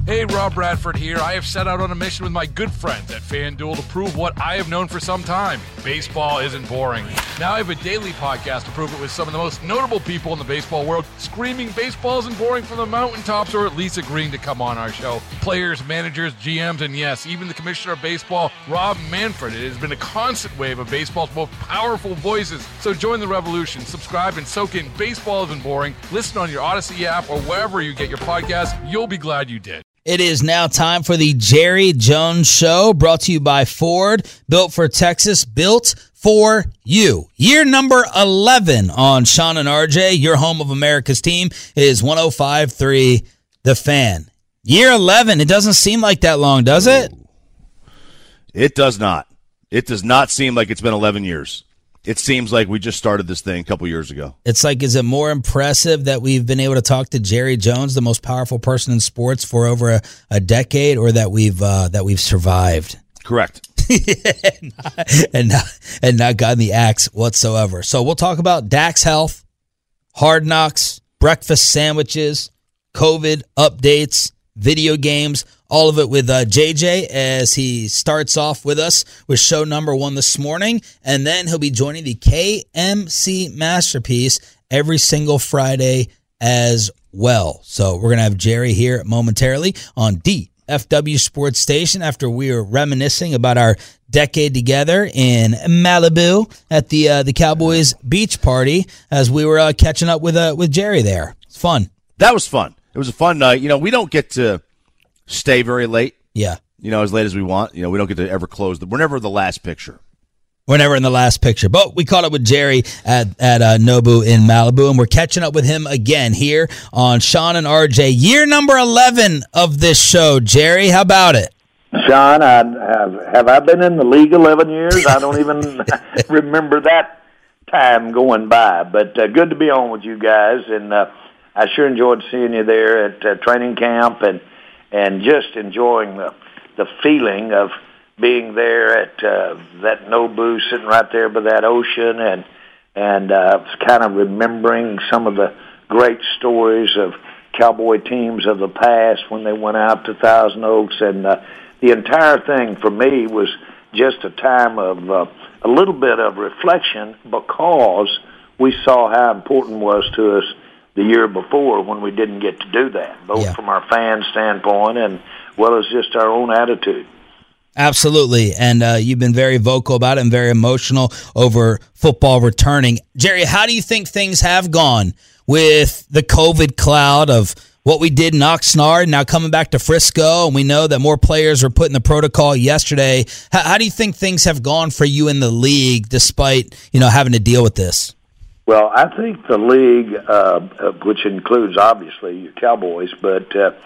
Hey, Rob Bradford here. I have set out on a mission with my good friends at FanDuel to prove what I have known for some time. Baseball isn't boring. Now I have a daily podcast to prove it with some of the most notable people in the baseball world, screaming baseball isn't boring from the mountaintops, or at least agreeing to come on our show. Players, managers, GMs, and yes, even the commissioner of baseball, Rob Manfred. It has been a constant wave of baseball's most powerful voices. So join the revolution. Subscribe and soak in Baseball Isn't Boring. Listen on your Odyssey app or wherever you get your podcasts. You'll be glad you did. It is now time for the Jerry Jones Show, brought to you by Ford, built for Texas, built for you. Year number 11 on Sean and RJ, your home of America's team, is 105.3 The Fan. Year 11, it doesn't seem like that long, does it? It does not. It does not seem like it's been 11 years. It seems like we just started this thing a couple years ago. It's like, is it more impressive that we've been able to talk to Jerry Jones, the most powerful person in sports, for over a decade, or that we've survived? Correct. and not gotten the axe whatsoever. So we'll talk about Dak's health, Hard Knocks, breakfast sandwiches, COVID updates, video games, all of it with JJ as he starts off with us with show number 1 this morning. And then he'll be joining the KMC Masterpiece every single Friday as well. So we're going to have Jerry here momentarily on DFW Sports Station after we were reminiscing about our decade together in Malibu at the Cowboys beach party as we were catching up with Jerry there. It's fun. That was fun. It was a fun night. You know, we don't get to stay very late. Yeah. You know, as late as we want. You know, we don't get to ever close. We're never the last picture. We're never in the last picture. But we caught up with Jerry at Nobu in Malibu, and we're catching up with him again here on Sean and RJ. Year number 11 of this show. Jerry, how about it? Sean, have I been in the league 11 years? I don't even remember that time going by. But good to be on with you guys, and I sure enjoyed seeing you there at training camp and just enjoying the feeling of being there at that Nobu, sitting right there by that ocean, and kind of remembering some of the great stories of Cowboy teams of the past when they went out to Thousand Oaks. And the entire thing for me was just a time of a little bit of reflection, because we saw how important it was to us the year before when we didn't get to do that, both from our fan standpoint and well as just our own attitude. Absolutely, and you've been very vocal about it and very emotional over football returning. Jerry, how do you think things have gone with the COVID cloud of what we did in Oxnard, now coming back to Frisco, and we know that more players were put in the protocol yesterday? How do you think things have gone for you in the league despite, having to deal with this? Well, I think the league, which includes obviously your Cowboys, but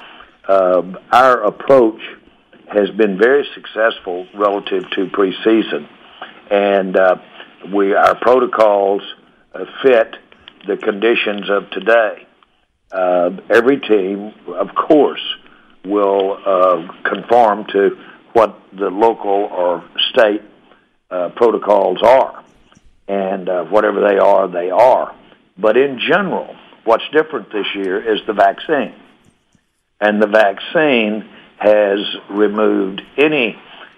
our approach has been very successful relative to preseason, and our protocols fit the conditions of today. Every team, of course, will conform to what the local or state protocols are. And whatever they are. But in general, what's different this year is the vaccine. And the vaccine has removed any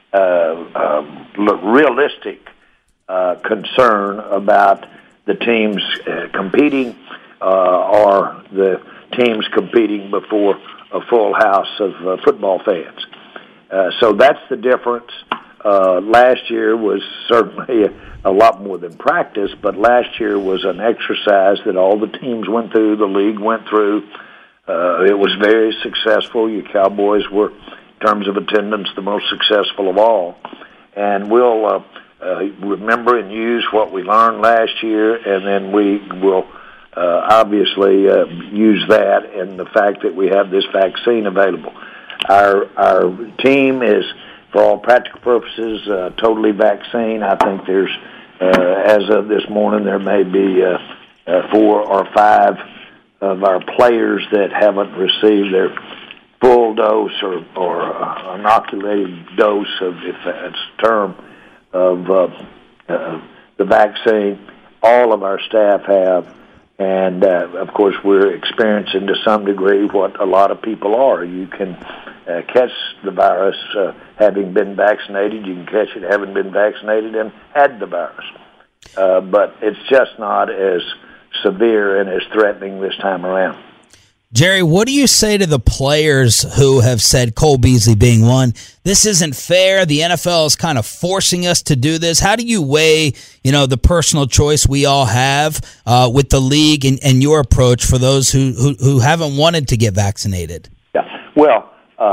realistic concern about the teams competing or the teams competing before a full house of football fans. So that's the difference. Last year was certainly a lot more than practice, but last year was an exercise that all the teams went through, the league went through. It was very successful. Your Cowboys were, in terms of attendance, the most successful of all. And we'll remember and use what we learned last year, and then we will obviously use that and the fact that we have this vaccine available. Our team is, for all practical purposes, totally vaccine. I think there's, as of this morning, there may be 4 or 5 of our players that haven't received their full dose or inoculated dose of, if that's a term, of the vaccine. All of our staff have, and of course we're experiencing to some degree what a lot of people are. You can catch the virus having been vaccinated. You can catch it having been vaccinated and had the virus. But it's just not as severe and as threatening this time around. Jerry, what do you say to the players who have said, Cole Beasley being one, this isn't fair, the NFL is kind of forcing us to do this? How do you weigh, the personal choice we all have with the league and your approach for those who haven't wanted to get vaccinated? Yeah. Well,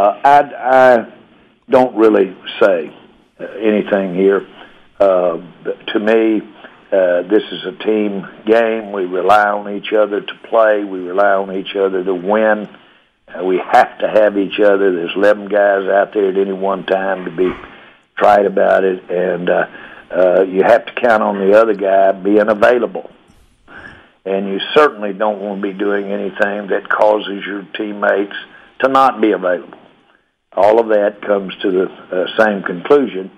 I don't really say anything here. To me, this is a team game. We rely on each other to play. We rely on each other to win. We have to have each other. There's 11 guys out there at any one time to be tried about it, and you have to count on the other guy being available. And you certainly don't want to be doing anything that causes your teammates to not be available. All of that comes to the same conclusion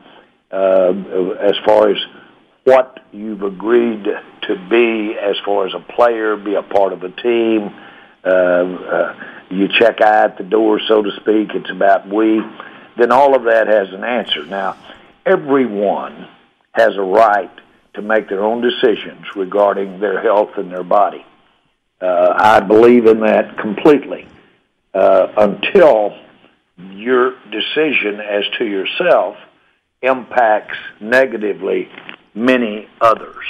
as far as what you've agreed to be as far as a player, be a part of a team. You check eye at the door, so to speak. It's about we. Then all of that has an answer. Now, everyone has a right to make their own decisions regarding their health and their body. I believe in that completely. Until your decision as to yourself impacts negatively many others,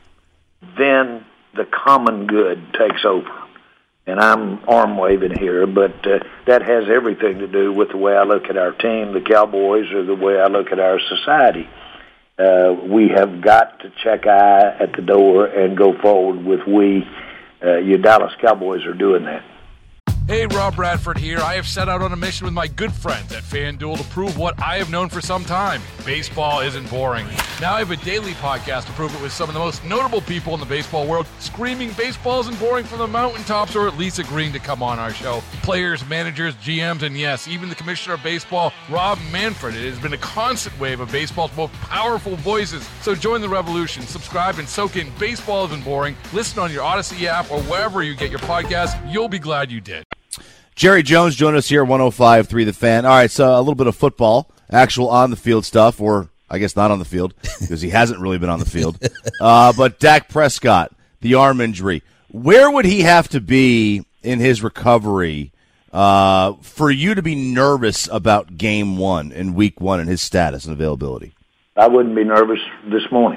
then the common good takes over. And I'm arm-waving here, but that has everything to do with the way I look at our team, the Cowboys, or the way I look at our society. We have got to check eye at the door and go forward with we. You Dallas Cowboys are doing that. Hey, Rob Bradford here. I have set out on a mission with my good friends at FanDuel to prove what I have known for some time. Baseball isn't boring. Now I have a daily podcast to prove it with some of the most notable people in the baseball world, screaming baseball isn't boring from the mountaintops, or at least agreeing to come on our show. Players, managers, GMs, and yes, even the commissioner of baseball, Rob Manfred. It has been a constant wave of baseball's most powerful voices. So join the revolution. Subscribe and soak in Baseball Isn't Boring. Listen on your Odyssey app or wherever you get your podcasts. You'll be glad you did. Jerry Jones joined us here at 105.3 The Fan. All right, so a little bit of football, actual on-the-field stuff, or I guess not on the field because he hasn't really been on the field. But Dak Prescott, the arm injury. Where would he have to be in his recovery for you to be nervous about Game 1 and Week 1 and his status and availability? I wouldn't be nervous this morning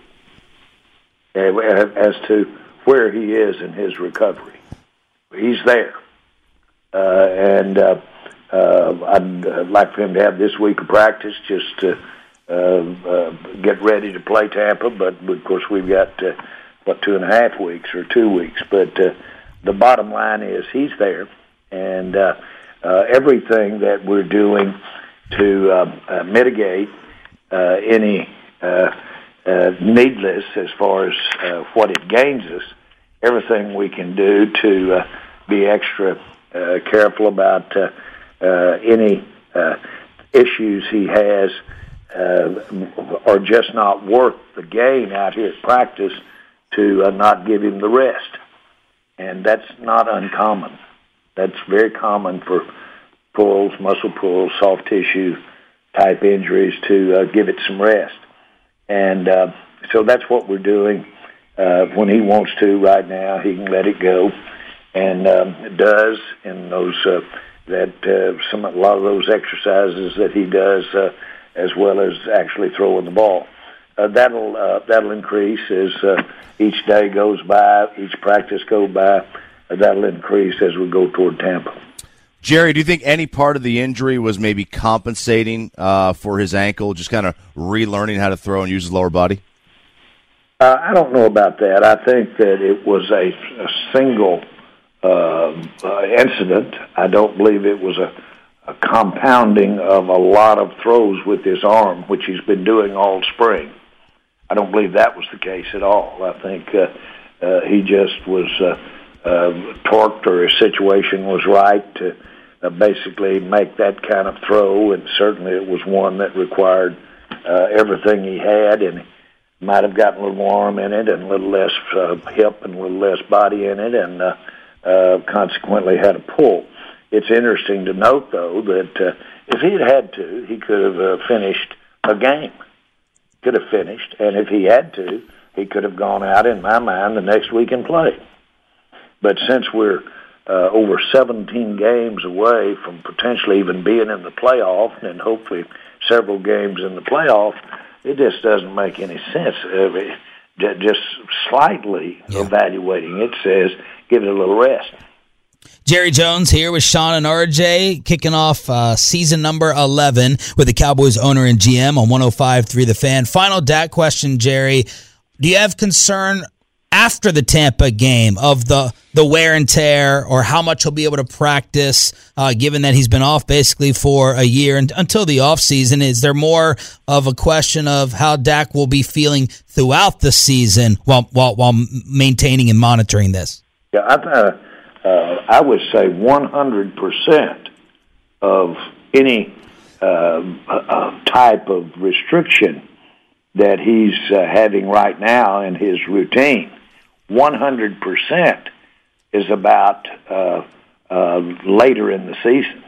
as to where he is in his recovery. He's there. And I'd like for him to have this week of practice just to get ready to play Tampa. But, of course, we've got, 2.5 weeks or 2 weeks. But the bottom line is he's there. And everything that we're doing to mitigate any needless as far as what it gains us, everything we can do to be extra careful about any issues he has are just not worth the gain out here at practice to not give him the rest. And that's not uncommon. That's very common for pulls, muscle pulls, soft tissue type injuries to give it some rest. And so that's what we're doing. When he wants to right now, he can let it go. And does in those a lot of those exercises that he does, as well as actually throwing the ball. That'll increase as each day goes by, each practice goes by. That'll increase as we go toward Tampa. Jerry, do you think any part of the injury was maybe compensating for his ankle, just kind of relearning how to throw and use his lower body? I don't know about that. I think that it was a single incident. I don't believe it was a compounding of a lot of throws with his arm, which he's been doing all spring. I don't believe that was the case at all. I think he just was torqued, or his situation was right to basically make that kind of throw, and certainly it was one that required everything he had, and might have gotten a little more arm in it and a little less hip and a little less body in it, and consequently had a pull. it's interesting to note, though, that if he had to, he could have finished a game. Could have finished, and if he had to, he could have gone out, in my mind, the next week and played. But since we're over 17 games away from potentially even being in the playoff, and hopefully several games in the playoff, it just doesn't make any sense. Just slightly evaluating it says give it a little rest. Jerry Jones here with Sean and RJ, kicking off season number 11 with the Cowboys owner and GM on 105.3 The Fan. Final Dak question, Jerry. Do you have concern after the Tampa game of the wear and tear, or how much he'll be able to practice, given that he's been off basically for a year and until the offseason? Is there more of a question of how Dak will be feeling throughout the season while maintaining and monitoring this? Yeah, I would say 100% of any type of restriction that he's having right now in his routine, 100% is about later in the season.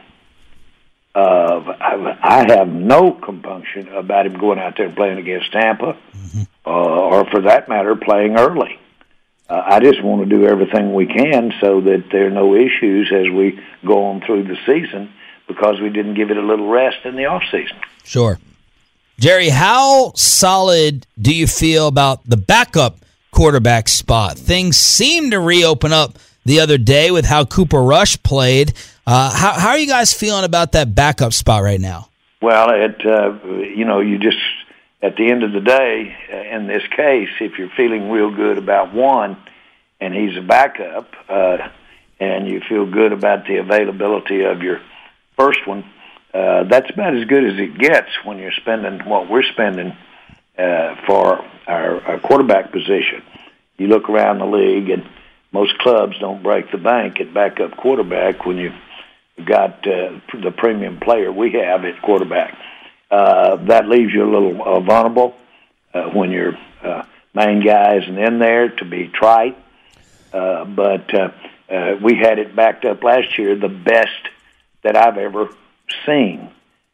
I have no compunction about him going out there and playing against Tampa, or for that matter, playing early. I just want to do everything we can so that there are no issues as we go on through the season, because we didn't give it a little rest in the off season. Sure. Jerry, how solid do you feel about the backup quarterback spot? Things seem to reopen up the other day with how Cooper Rush played. How are you guys feeling about that backup spot right now? Well, you just, at the end of the day, in this case, if you're feeling real good about one and he's a backup, and you feel good about the availability of your first one, that's about as good as it gets when you're spending what we're spending for our quarterback position. You look around the league, and most clubs don't break the bank at backup quarterback when you've got the premium player we have at quarterback. That leaves you a little vulnerable when your main guy isn't in there, to be trite. But we had it backed up last year, the best that I've ever seen.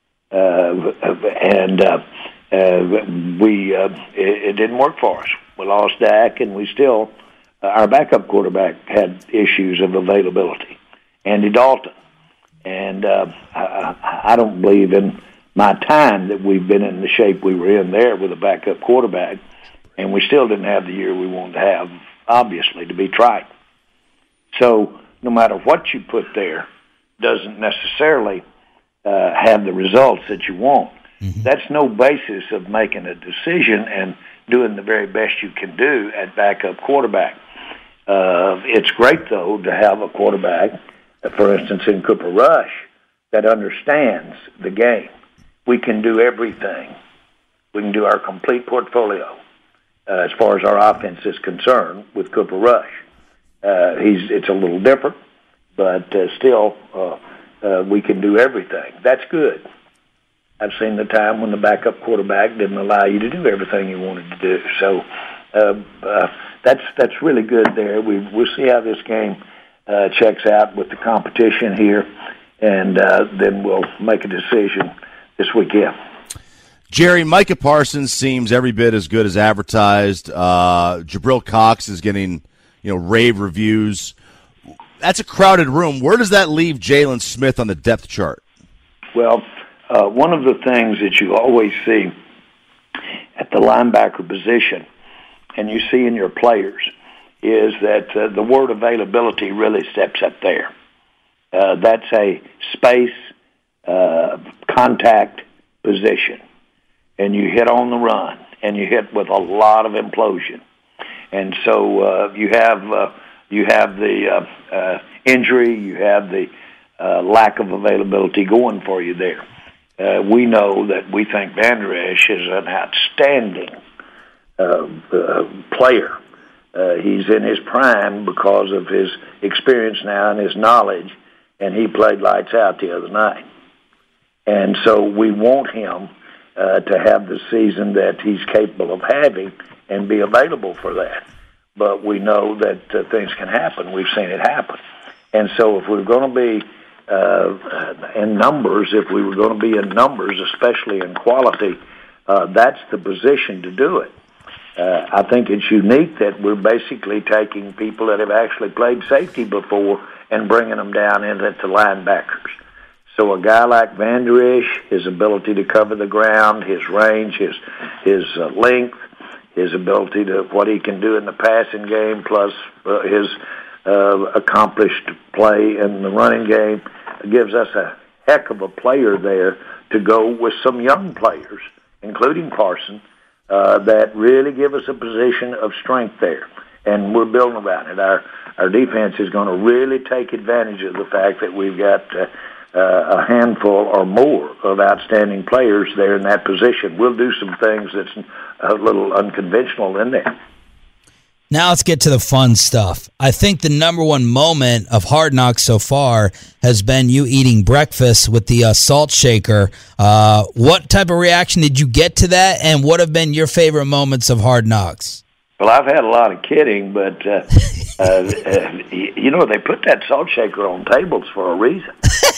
It didn't work for us. We lost Dak, and we still, our backup quarterback had issues of availability, Andy Dalton. And I don't believe in my time that we've been in the shape we were in there with a backup quarterback, and we still didn't have the year we wanted to have, obviously, to be trite. So no matter what you put there, doesn't necessarily have the results that you want. Mm-hmm. That's no basis of making a decision and doing the very best you can do at backup quarterback. It's great, though, to have a quarterback, for instance, in Cooper Rush, that understands the game. We can do everything. We can do our complete portfolio as far as our offense is concerned with Cooper Rush. It's a little different, but still we can do everything. That's good. I've seen the time when the backup quarterback didn't allow you to do everything you wanted to do. So that's really good there. We'll see how this game checks out with the competition here, and then we'll make a decision this weekend. Jerry, Micah Parsons seems every bit as good as advertised. Jabril Cox is getting rave reviews. That's a crowded room. Where does that leave Jalen Smith on the depth chart? Well, one of the things that you always see at the linebacker position, and you see in your players, is that the word availability really steps up there. That's a space contact position, and you hit on the run, and you hit with a lot of implosion, and so you have the injury, you have the lack of availability going for you there. We know that we think Vander Esch is an outstanding player. He's in his prime because of his experience now and his knowledge, and he played lights out the other night. And so we want him to have the season that he's capable of having and be available for that. But we know that things can happen. We've seen it happen. And so if we're going to be in numbers, if we were going to be in numbers, especially in quality, that's the position to do it. I think it's unique that we're basically taking people that have actually played safety before and bringing them down into the linebackers. So a guy like Van Der Esch, his ability to cover the ground, his range, his length, his ability to what he can do in the passing game, plus his accomplished play in the running game, gives us a heck of a player there to go with some young players, including Carson, that really give us a position of strength there. And we're building around it. Our defense is going to really take advantage of the fact that we've got a handful or more of outstanding players there in that position. We'll do some things that's a little unconventional in there. Now let's get to the fun stuff. I think the number one moment of Hard Knocks so far has been you eating breakfast with the salt shaker. What type of reaction did you get to that, and what have been your favorite moments of Hard Knocks? Well, I've had a lot of kidding, but, they put that salt shaker on tables for a reason.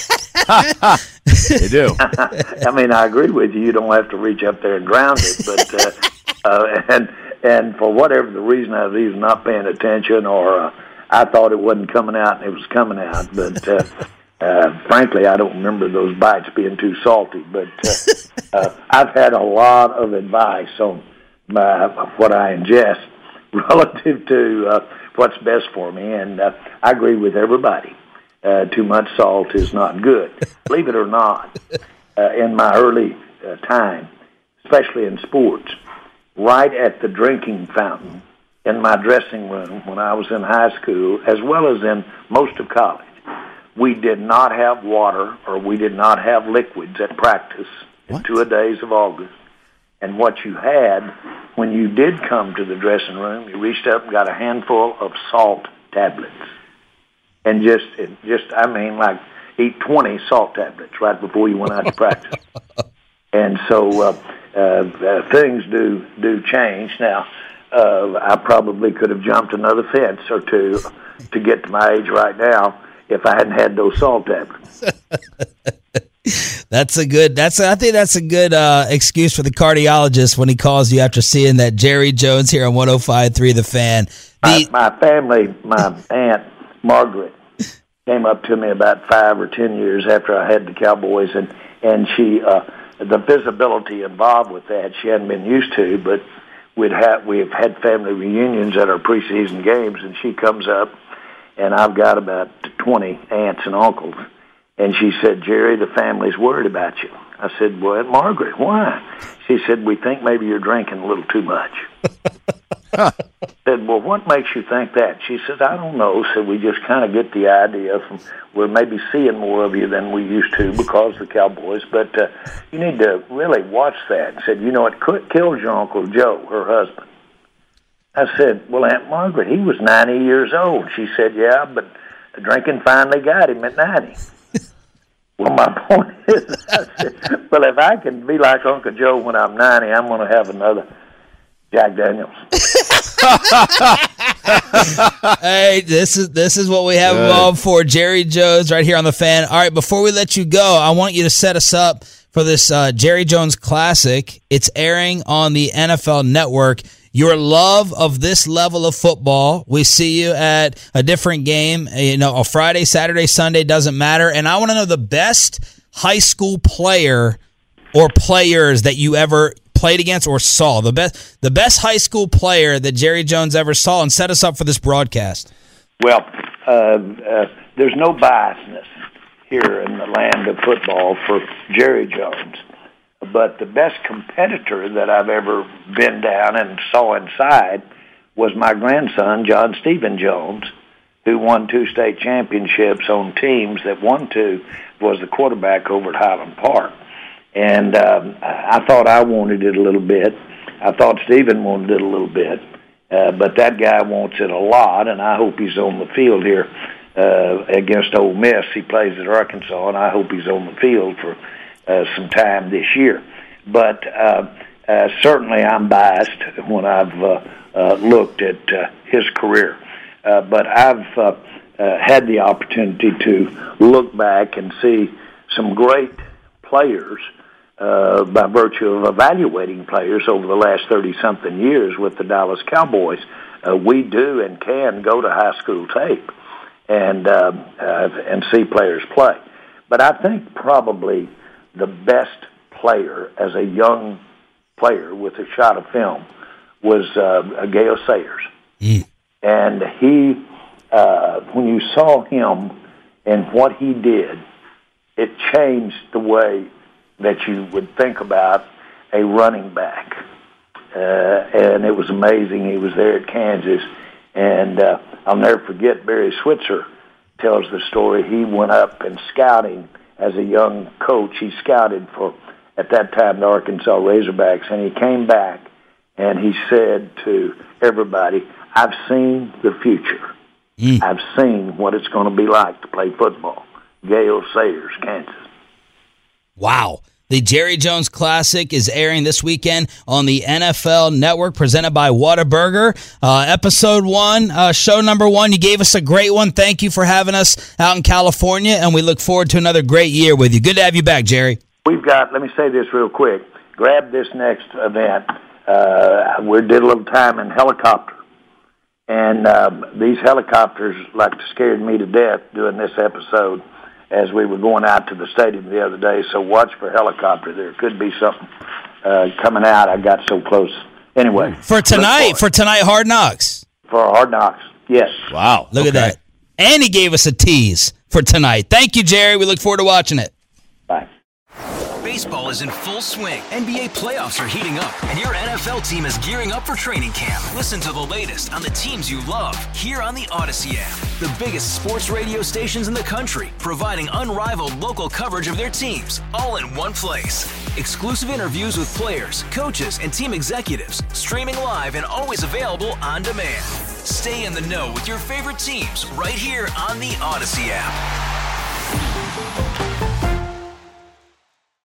They do. I mean, I agree with you. You don't have to reach up there and ground it, but and for whatever the reason, I was either not paying attention or I thought it wasn't coming out and it was coming out. But frankly, I don't remember those bites being too salty. But I've had a lot of advice on what I ingest relative to what's best for me, and I agree with everybody. Too much salt is not good. Believe it or not, in my early time, especially in sports, right at the drinking fountain in my dressing room when I was in high school, as well as in most of college, we did not have water or we did not have liquids at practice in 2 days of August. And what you had, when you did come to the dressing room, you reached up and got a handful of salt tablets. And like eat 20 salt tablets right before you went out to practice. And so things do change. Now, I probably could have jumped another fence or two to get to my age right now if I hadn't had those salt tablets. I think that's a good excuse for the cardiologist when he calls you after seeing that Jerry Jones here on 105.3 The Fan. My family, my aunt Margaret, came up to me about 5 or 10 years after I had the Cowboys, and she the visibility involved with that she hadn't been used to, but we've had family reunions at our preseason games, and she comes up, and I've got about 20 aunts and uncles, and she said, "Jerry, the family's worried about you." I said, "Well, Margaret, why?" She said, "We think maybe you're drinking a little too much." I said, "Well, what makes you think that?" She said, "I don't know." So we just kind of get the idea from we're maybe seeing more of you than we used to because of the Cowboys. But you need to really watch that. Said, it kills your Uncle Joe, her husband. I said, "Well, Aunt Margaret, he was 90 years old." She said, "Yeah, but drinking finally got him at 90. Well, my point is, I said, well, if I can be like Uncle Joe when I'm 90, I'm going to have another Jack Daniels. Hey, this is what we have involved for Jerry Jones right here on The Fan. All right, before we let you go, I want you to set us up for this Jerry Jones Classic. It's airing on the NFL Network. Your love of this level of football. We see you at a different game, a Friday, Saturday, Sunday, doesn't matter. And I want to know the best high school player or players that you ever played against or saw. The best high school player that Jerry Jones ever saw, and set us up for this broadcast. Well, there's no biasness here in the land of football for Jerry Jones. But the best competitor that I've ever been down and saw inside was my grandson, John Stephen Jones, who won 2 state championships on teams that one 2 was the quarterback over at Highland Park. And I thought I wanted it a little bit. I thought Stephen wanted it a little bit. But that guy wants it a lot, and I hope he's on the field here against Ole Miss. He plays at Arkansas, and I hope he's on the field for some time this year. But certainly I'm biased when I've looked at his career. But I've had the opportunity to look back and see some great players by virtue of evaluating players over the last 30-something years with the Dallas Cowboys. We do and can go to high school tape and see players play. But I think probably the best player as a young player with a shot of film was Gale Sayers. And he, when you saw him and what he did, it changed the way that you would think about a running back. And it was amazing. He was there at Kansas. And I'll never forget, Barry Switzer tells the story. He went up and scouting as a young coach. He scouted for, at that time, the Arkansas Razorbacks. And he came back and he said to everybody, I've seen the future. I've seen what it's going to be like to play football. Gale Sayers, Kansas. Wow. The Jerry Jones Classic is airing this weekend on the NFL Network, presented by Whataburger. Episode 1, show number 1. You gave us a great one. Thank you for having us out in California, and we look forward to another great year with you. Good to have you back, Jerry. We've got, let me say this real quick. Grab this next event. We did a little time in helicopter. And these helicopters like scared me to death doing this episode as we were going out to the stadium the other day. So watch for helicopter. There could be something coming out. I got so close. Anyway. For tonight, Hard Knocks. For Hard Knocks, yes. Wow. Look at that. And he gave us a tease for tonight. Thank you, Jerry. We look forward to watching it. Bye. Baseball is in full swing. NBA playoffs are heating up, and your NFL team is gearing up for training camp. Listen to the latest on the teams you love here on the Odyssey app. The biggest sports radio stations in the country, providing unrivaled local coverage of their teams, all in one place. Exclusive interviews with players, coaches, and team executives, streaming live and always available on demand. Stay in the know with your favorite teams right here on the Odyssey app.